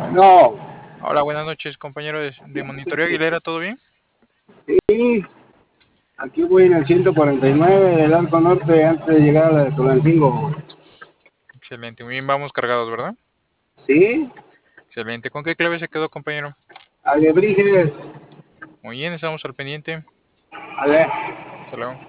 No, Hola, buenas noches, compañero de Monitoreo Aguilera, ¿todo bien? sí, aquí voy en el 149 del Arco Norte antes de llegar a la de Tulancingo. Excelente, muy bien, vamos cargados, ¿verdad? ¿Sí? Excelente, ¿con qué clave se quedó, compañero? Alebrijes. Muy bien, estamos al pendiente. Ale. Hasta luego.